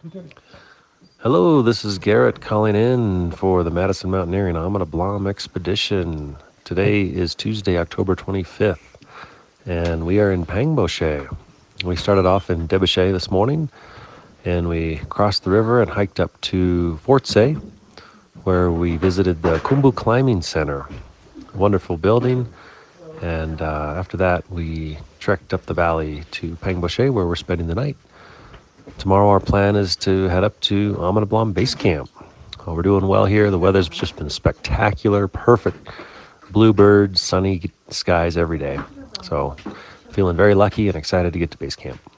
Hello, this is Garrett calling in for the Madison Mountaineering Amana Blanc Expedition. Today is Tuesday, October 25th, and we are in Pangboche. We started off in Debochet this morning, and we crossed the river and hiked up to Fortsey, where we visited the Khumbu Climbing Center. Wonderful building, and after that we trekked up the valley to Pangboche, where we're spending the night. Tomorrow our plan is to head up to Amana Blanc Base Camp. We're doing well here. The weather's just been spectacular, perfect bluebirds, sunny skies every day. So feeling very lucky and excited to get to base camp.